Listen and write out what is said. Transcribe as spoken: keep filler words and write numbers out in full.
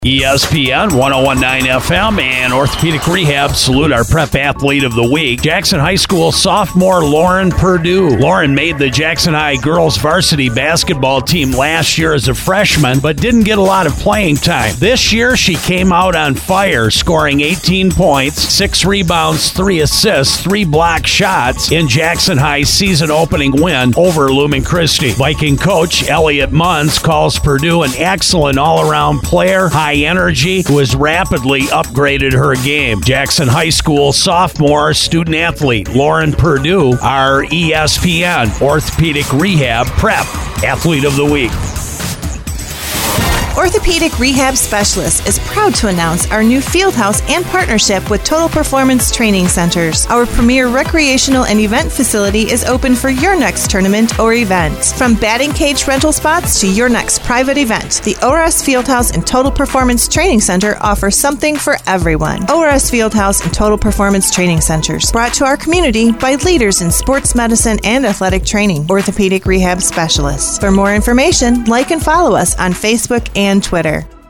E S P N one oh one point nine F M and Orthopedic Rehab salute our prep athlete of the week, Jackson High School sophomore Lauren Perdue. Lauren made the Jackson High girls varsity basketball team last year as a freshman, but didn't get a lot of playing time. This year, she came out on fire, scoring eighteen points, six rebounds, three assists, three block shots in Jackson High's season-opening win over Lumen Christi. Viking coach Elliot Munns calls Perdue an excellent all-around player, high energy, who has rapidly upgraded her game. Jackson High School sophomore student athlete Lauren Perdue, our E S P N Orthopedic Rehab Prep Athlete of the Week. Orthopedic Rehab Specialist is proud to announce our new field house and partnership with Total Performance Training Centers. Our premier recreational and event facility is open for your next tournament or event. From batting cage rental spots to your next private event, the O R S Field House and Total Performance Training Center offer something for everyone. O R S Field House and Total Performance Training Centers, brought to our community by leaders in sports medicine and athletic training. Orthopedic Rehab Specialists. For more information, like and follow us on Facebook and Twitter.